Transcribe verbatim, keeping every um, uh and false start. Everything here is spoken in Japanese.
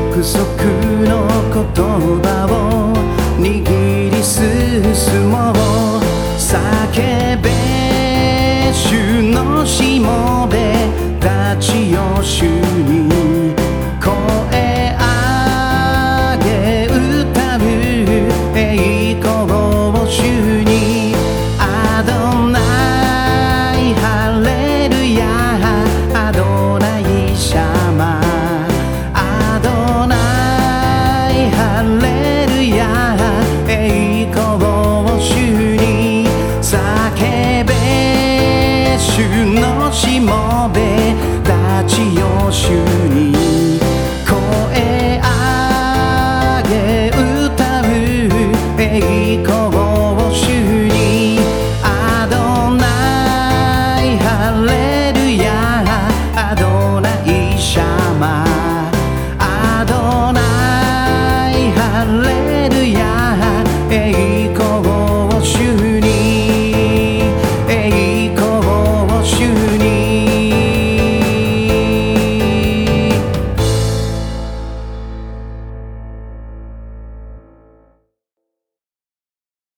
約束の言葉を握り進もう。叫べ主のしもべたちよ、主に声上げ歌う栄光を主に。アドナイハレルヤ、アドナイシャマ、アドナイハレルヤ、栄光を主に。叫べ主のしもべたちよ、主に声上げ歌う栄光を主に。アドナイハレルヤ、アドナイシャマ。